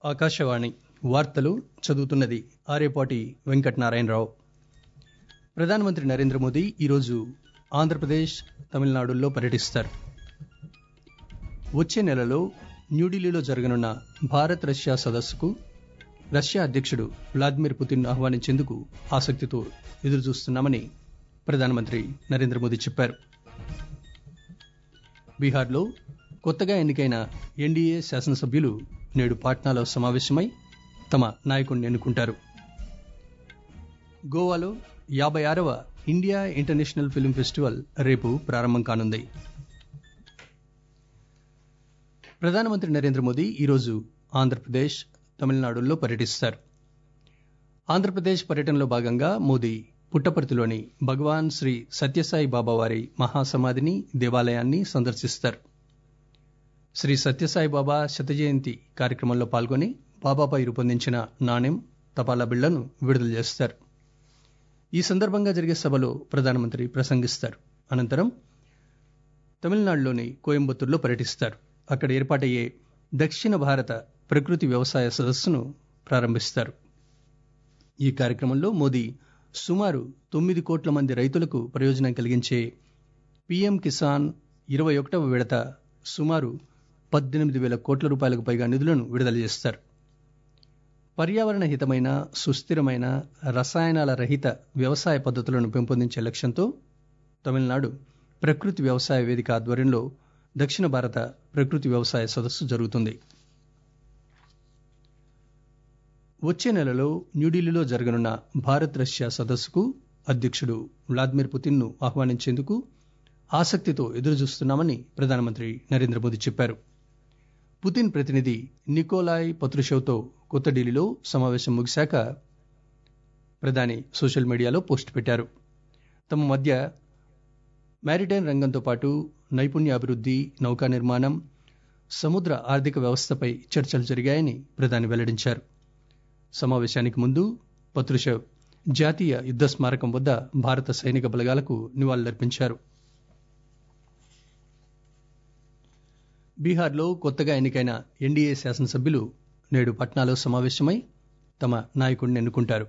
ఆకాశవాణి వార్తలు చదువుతున్నది ఆరేపాటి వెంకటనారాయణరావు. ప్రధానమంత్రి నరేంద్ర మోదీ ఈరోజు ఆంధ్రప్రదేశ్, తమిళనాడుల్లో పర్యటిస్తారు. వచ్చే నెలలో న్యూఢిల్లీలో జరగనున్న భారత్ రష్యా సదస్సుకు రష్యా అధ్యక్షుడు వ్లాదిమిర్ పుతిన్ ఆహ్వానించేందుకు ఆసక్తితో ఎదురుచూస్తున్నామని ప్రధానమంత్రి నరేంద్ర మోదీ చెప్పారు. బీహార్లో కొత్తగా ఎన్నికైన ఎన్డీఏ శాసనసభ్యులు నేడు పాట్నాలో సమావేశమై తమ నాయకుడిని ఎన్నుకుంటారు. గోవాలో 56వ ఇండియా ఇంటర్నేషనల్ ఫిల్మ్ ఫెస్టివల్ రేపు ప్రారంభం కానుంది. ప్రధానమంత్రి నరేంద్ర మోదీ ఈరోజు ఆంధ్రప్రదేశ్, తమిళనాడుల్లో పర్యటిస్తారు. ఆంధ్రప్రదేశ్ పర్యటనలో భాగంగా మోదీ పుట్టపర్తిలోని భగవాన్ శ్రీ సత్యసాయి బాబా వారి మహాసమాధిని, దేవాలయాన్ని సందర్శిస్తారు. శ్రీ సత్యసాయి బాబా శతజయంతి కార్యక్రమంలో పాల్గొని బాబాపై రూపొందించిన నాణెం, తపాలా బిళ్లను విడుదల చేస్తారు. ఈ సందర్భంగా జరిగే సభలో ప్రధానమంత్రి ప్రసంగిస్తారు. అనంతరం తమిళనాడులోని కోయంబత్తూరులో పర్యటిస్తారు. అక్కడ ఏర్పాటయ్యే దక్షిణ భారత ప్రకృతి వ్యవసాయ సదస్సును ప్రారంభిస్తారు. ఈ కార్యక్రమంలో మోదీ సుమారు 9 కోట్ల మంది రైతులకు ప్రయోజనం కలిగించే పీఎం కిసాన్ 21వ విడత సుమారు 18,000 కోట్ల రూపాయలకు పైగా నిధులను విడుదల చేస్తారు. పర్యావరణ హితమైన, సుస్థిరమైన, రసాయనాల రహిత వ్యవసాయ పద్ధతులను పెంపొందించే లక్ష్యంతో తమిళనాడు ప్రకృతి వ్యవసాయ వేదిక ఆధ్వర్యంలో దక్షిణ భారత ప్రకృతి వ్యవసాయ సదస్సు జరుగుతుంది. వచ్చే నెలలో న్యూఢిల్లీలో జరగనున్న భారత్ రష్యా సదస్సుకు అధ్యక్షుడు వ్లాదిమిర్ పుతిన్ ను ఆహ్వానించేందుకు ఆసక్తితో ఎదురుచూస్తున్నామని ప్రధానమంత్రి నరేంద్ర మోదీ చెప్పారు. పుతిన్ ప్రతినిధి నికోలాయ్ పత్రుషవ్తో కొత్త ఢిల్లీలో సమావేశం ముగిశాక ప్రధాని సోషల్ మీడియాలో పోస్ట్ పెట్టారు. తమ మధ్య మారిటైమ్ రంగంతో పాటు నైపుణ్యాభివృద్ధి, నౌకా నిర్మాణం, సముద్ర ఆర్థిక వ్యవస్థపై చర్చలు జరిగాయని ప్రధాని వెల్లడించారు. సమావేశానికి ముందు పత్రుషవ్ జాతీయ యుద్ధ స్మారకం వద్ద భారత సైనిక బలగాలకు నివాళులర్పించారు. బీహార్లో కొత్తగా ఎన్నికైన ఎన్డీఏ శాసనసభ్యులు నేడు పట్నాలో సమావేశమై తమ నాయకుడిని ఎన్నుకుంటారు.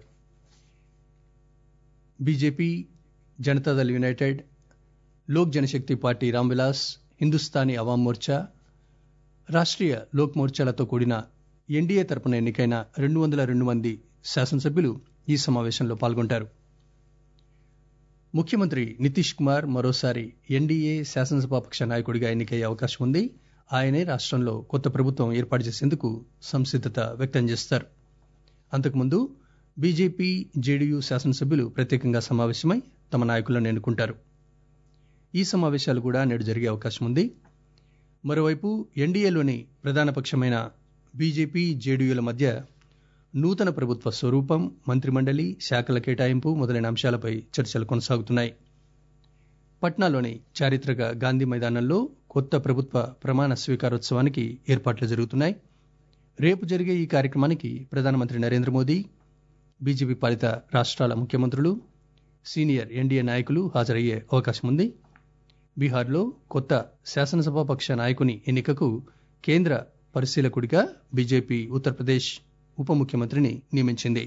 BJP, Janata Dal United, Lok Janshakti party Ram Vilas, Hindustani Awam Morcha, Rashtriya Lok మోర్చాలతో కూడిన ఎన్డీఏ తరపున ఎన్నికైన 202 మంది శాసనసభ్యులు ఈ సమావేశంలో పాల్గొంటారు. ముఖ్యమంత్రి నితీష్ కుమార్ మరోసారి ఎన్డీఏ శాసనసభాపక్ష నాయకుడిగా ఎన్నికయ్యే అవకాశం ఉంది. ఆయనే రాష్ట్రంలో కొత్త ప్రభుత్వం ఏర్పాటు చేసేందుకు సంసిద్దత వ్యక్తం చేస్తారు. అంతకుముందు బీజేపీ, జేడీయూ శాసనసభ్యులు ప్రత్యేకంగా సమావేశమై తమ నాయకులను ఎన్నుకుంటారు. ఈ సమావేశాలు కూడా నేడు జరిగే అవకాశం ఉంది. మరోవైపు ఎన్డీఏలోని ప్రధాన పక్షమైన బీజేపీ, జేడీయూల మధ్య నూతన ప్రభుత్వ స్వరూపం, మంత్రిమండలి, శాఖల కేటాయింపు మొదలైన అంశాలపై చర్చలు కొనసాగుతున్నాయి. పట్నాలోని చారిత్రక గాంధీ మైదానంలో కొత్త ప్రభుత్వ ప్రమాణ స్వీకారోత్సవానికి ఏర్పాట్లు జరుగుతున్నాయి. రేపు జరిగే ఈ కార్యక్రమానికి ప్రధానమంత్రి నరేంద్ర మోదీ, బీజేపీ పాలిత రాష్ట్రాల ముఖ్యమంత్రులు, సీనియర్ ఎన్డీఏ నాయకులు హాజరయ్యే అవకాశం ఉంది. బీహార్లో కొత్త శాసనసభాపక్ష నాయకుని ఎన్నికకు కేంద్ర పరిశీలకుడిగా బీజేపీ ఉత్తరప్రదేశ్ ఉప ముఖ్యమంత్రిని నియమించింది.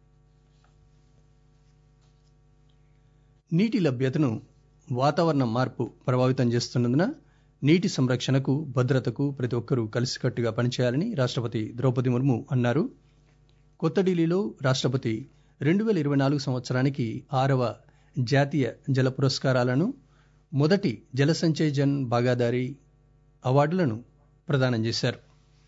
నీటి లభ్యతను వాతావరణ మార్పు ప్రభావితం చేస్తున్నందున నీటి సంరక్షణకు, భద్రతకు ప్రతి ఒక్కరూ కలిసికట్టుగా పనిచేయాలని రాష్ట్రపతి ద్రౌపది ముర్ము అన్నారు. కొత్త ఢిల్లీలో రాష్ట్రపతి 2024 సంవత్సరానికి 6వ జాతీయ జల పురస్కారాలను, మొదటి జల సంచయ్ జన్ భాగాదారీ అవార్డులను ప్రదానం చేశారు.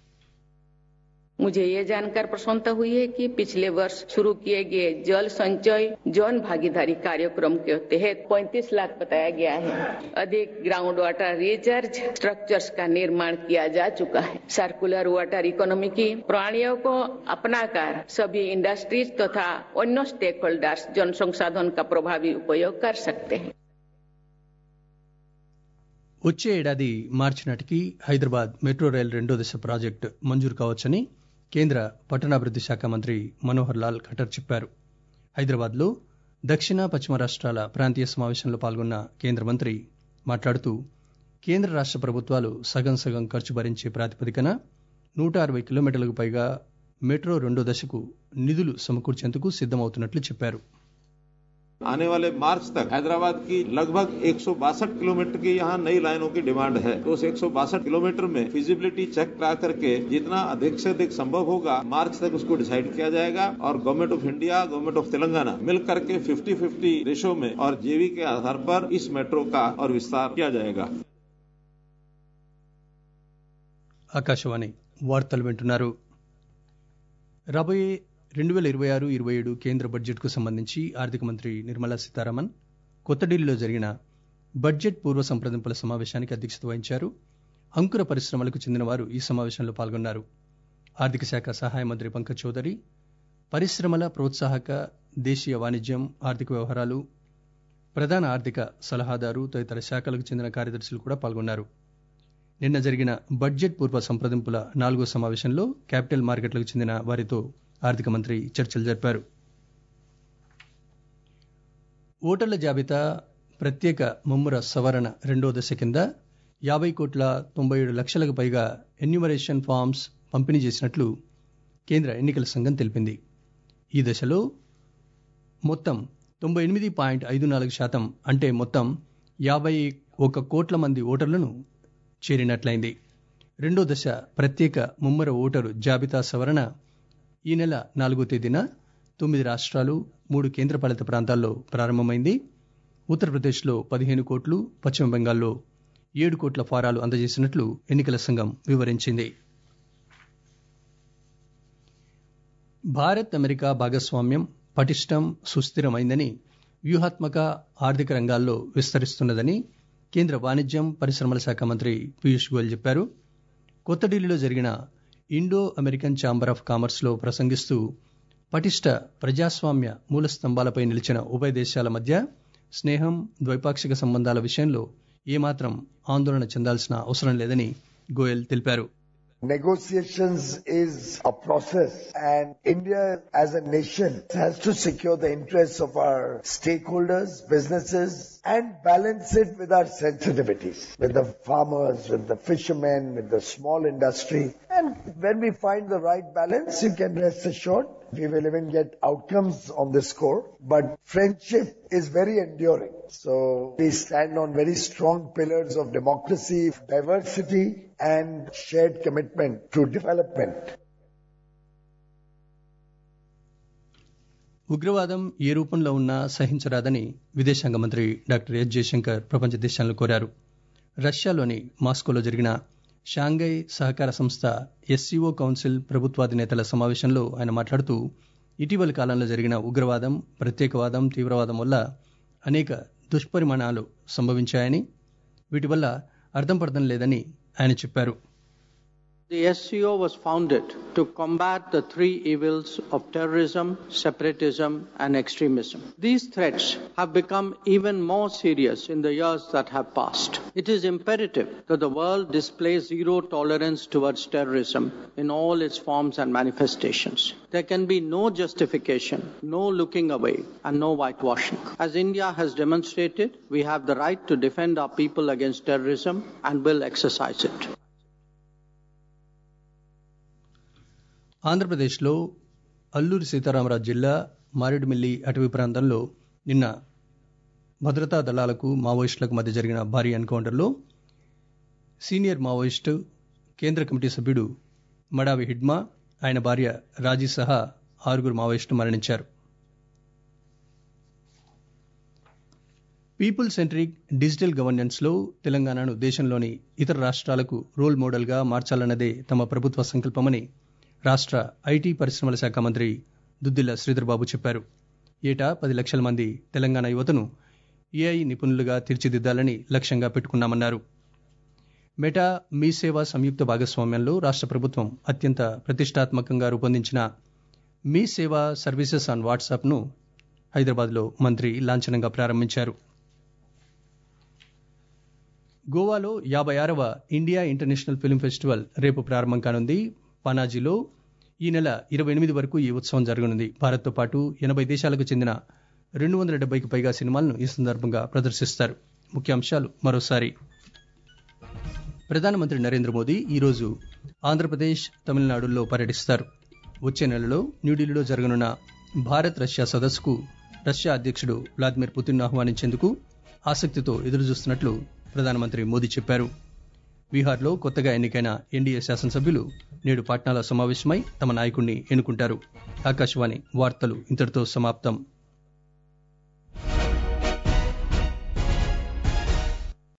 मुझे ये जानकर प्रसन्नता हुई है कि पिछले वर्ष शुरू किए गए जल संचय जन भागीदारी कार्यक्रम के तहत 35 लाख बताया गया है. अधिक ग्राउंड वाटर रिचार्ज स्ट्रक्चर्स का निर्माण किया जा चुका है. सर्कुलर वाटर इकोनॉमी की प्रणालियों को अपनाकर सभी इंडस्ट्रीज तथा अन्य स्टेक होल्डर्स जल संसाधन का प्रभावी उपयोग कर सकते हैं. వచ్చే ఏడాది మార్చి నాటికి హైదరాబాద్ మెట్రో రైల్ 2వ దశ ప్రాజెక్టు మంజూరు కావచ్చని కేంద్ర పట్టణాభివృద్ధి శాఖ మంత్రి మనోహర్ లాల్ ఖట్టర్ చెప్పారు. హైదరాబాద్లో దక్షిణ, పశ్చిమ రాష్ట్రాల ప్రాంతీయ సమావేశంలో పాల్గొన్న కేంద్ర మంత్రి మాట్లాడుతూ కేంద్ర రాష్ట్ర ప్రభుత్వాలు సగం సగం ఖర్చు భరించే ప్రాతిపదికన 160 కిలోమీటర్లకు పైగా మెట్రో రెండో దశకు నిధులు సమకూర్చేందుకు సిద్దమవుతున్నట్లు చెప్పారు. आने वाले मार्च तक हैदराबाद की लगभग 162 किलोमीटर की यहाँ नई लाइनों की डिमांड है. तो उस 162 किलोमीटर में फिजिबिलिटी चेक करा करके जितना अधिक से अधिक संभव होगा मार्च तक उसको डिसाइड किया जाएगा और government of India, government of Telangana मिल करके 50-50 रेशो में और जेवी के आधार पर इस मेट्रो का और विस्तार किया जाएगा. ఆకాశవాణి వార్తలు వింటున్నారు. రాబోయే 2026-27 కేంద్ర బడ్జెట్కు సంబంధించి ఆర్థిక మంత్రి నిర్మలా సీతారామన్ కొత్త ఢిల్లీలో జరిగిన బడ్జెట్ పూర్వ సంప్రదింపుల సమావేశానికి అధ్యక్షత వహించారు. అంకుర పరిశ్రమలకు చెందిన వారు ఈ సమావేశంలో పాల్గొన్నారు. ఆర్థిక శాఖ సహాయ మంత్రి పంకజ్ చౌదరి, పరిశ్రమల ప్రోత్సాహక, దేశీయ వాణిజ్యం, ఆర్థిక వ్యవహారాలు, ప్రధాన ఆర్థిక సలహాదారు తదితర శాఖలకు చెందిన కార్యదర్శులు కూడా పాల్గొన్నారు. నిన్న జరిగిన బడ్జెట్ పూర్వ సంప్రదింపుల 4వ సమావేశంలో క్యాపిటల్ మార్కెట్లకు చెందిన వారితో ఆర్థిక మంత్రి చర్చలు జరిపారు. ఓటర్ల జాబితా ప్రత్యేక ముమ్మర సవరణ రెండో దశ కింద 50,97,00,000కు పైగా ఎన్యూమరేషన్ ఫామ్స్ పంపిణీ చేసినట్లు కేంద్ర ఎన్నికల సంఘం తెలిపింది. ఈ దశలో మొత్తం 98.54% అంటే మొత్తం 51 కోట్ల మంది ఓటర్లను చేరినట్లయింది. రెండో దశ ప్రత్యేక ముమ్మర ఓటరు జాబితా సవరణ ఈ నెల 4వ తేదీన 9 రాష్ట్రాలు, 3 కేంద్రపాలిత ప్రాంతాల్లో ప్రారంభమైంది. ఉత్తరప్రదేశ్లో 15 కోట్లు, పశ్చిమ బెంగాల్లో 7 కోట్ల ఫారాలు అందజేసినట్లు ఎన్నికల సంఘం వివరించింది. భారత్ అమెరికా భాగస్వామ్యం పటిష్టం, సుస్థిరమైందని, వ్యూహాత్మక ఆర్థిక రంగాల్లో విస్తరిస్తున్నదని కేంద్ర వాణిజ్యం, పరిశ్రమల శాఖ మంత్రి పీయూష్ గోయల్ చెప్పారు. కొత్త ఢిల్లీలో జరిగిన Indo American chamber of commerce లో ప్రసంగిస్తూ పటిష్ట ప్రజాస్వామ్య మూల స్తంభాలపై నిలిచిన ఉభయ దేశాల మధ్య స్నేహం, ద్వైపాక్షిక సంబంధాల విషయంలో ఏమాత్రం ఆందోళన చెందాల్సిన అవసరం లేదని గోయల్ తెలిపారు. Negotiations is a process and India as a nation has to secure the interests of our stakeholders, businesses and balance it with our sensitivities, with the farmers, with the fishermen, with the small industry. And when we find the right balance, you can rest assured we will even get outcomes on this score. But friendship is very enduring. So we stand on very strong pillars of democracy, diversity and shared commitment to development. ఉగ్రవాదం ఏ రూపంలో ఉన్నా సహించరాదని విదేశాంగ మంత్రి doctor yes Jayashankar ప్రపంచ దేశాలను కోరారు. రష్యాలోని మాస్కోలో జరిగిన షాంఘై సహకార సంస్థ ఎస్సీఓ కౌన్సిల్ ప్రభుత్వాధినేతల సమావేశంలో ఆయన మాట్లాడుతూ ఇటీవలి కాలంలో జరిగిన ఉగ్రవాదం, ప్రత్యేకవాదం, తీవ్రవాదం వల్ల అనేక దుష్పరిణామాలు సంభవించాయని, వీటి వల్ల అర్థం పర్థం లేదని ఆయన చెప్పారు. The SCO was founded to combat the three evils of terrorism, separatism and extremism. These threats have become even more serious in the years that have passed. It is imperative that the world display zero tolerance towards terrorism in all its forms and manifestations. There can be no justification, no looking away and no whitewashing. As India has demonstrated, we have the right to defend our people against terrorism and will exercise it. ఆంధ్రప్రదేశ్లో అల్లూరి సీతారామరాజు జిల్లా మారేడుమిల్లి అటవీ ప్రాంతంలో నిన్న భద్రతా దళాలకు, మావోయిస్టులకు మధ్య జరిగిన భారీ ఎన్కౌంటర్లో సీనియర్ మావోయిస్టు, కేంద్ర కమిటీ సభ్యుడు మడావి హిడ్మా, ఆయన భార్య రాజీ సహా 6 మావోయిస్టులు మరణించారు. పీపుల్ సెంట్రిక్ డిజిటల్ గవర్నెన్స్ లో తెలంగాణను దేశంలోని ఇతర రాష్ట్రాలకు రోల్ మోడల్ గా మార్చాలన్నదే తమ ప్రభుత్వ సంకల్పమని రాష్ట్ర ఐటీ పరిశ్రమల శాఖ మంత్రి దుద్దిల్ల శ్రీధర్ బాబు చెప్పారు. ఏటా 10 లక్షల మంది తెలంగాణ యువతను ఏఐ నిపుణులుగా తీర్చిదిద్దాలని లక్ష్యంగా పెట్టుకున్నామన్నారు. మెటా, మీ సేవ సంయుక్త భాగస్వామ్యంలో రాష్ట్ర ప్రభుత్వం అత్యంత ప్రతిష్టాత్మకంగా రూపొందించిన మీ సేవ సర్వీసెస్ ఆన్ వాట్సాప్ ను హైదరాబాద్లో మంత్రి లాంఛనంగా ప్రారంభించారు. గోవాలో 56వ ఇండియా ఇంటర్నేషనల్ ఫిల్మ్ ఫెస్టివల్ రేపు ప్రారంభం కానుంది. పనాజీలో ఈ నెల 28 వరకు ఈ ఉత్సవం జరగనుంది. భారత్తో పాటు 80 దేశాలకు చెందిన 270కి పైగా సినిమాలను ఈ సందర్భంగా ప్రదర్శిస్తారు. ముఖ్యాంశాలు మరోసారి. ప్రధానమంత్రి నరేంద్ర మోదీ ఈరోజు ఆంధ్రప్రదేశ్ తమిళనాడుల్లో పర్యటిస్తారు. వచ్చే నెలలో న్యూఢిల్లీలో జరగనున్న భారత్ రష్యా సదస్సుకు రష్యా అధ్యక్షుడు వ్లాదిమిర్ పుతిన్ను ఆహ్వానించేందుకు ఆసక్తితో ఎదురుచూస్తున్నట్లు ప్రధానమంత్రి మోదీ చెప్పారు. బీహార్లో కొత్తగా ఎన్నికైన ఎన్డీఏ శాసనసభ్యులు నేడు పాట్నాలో సమావేశమై తమ నాయకుడిని ఎన్నుకుంటారు. ఆకాశవాణి వార్తలు ఇంతటితో సమాప్తం.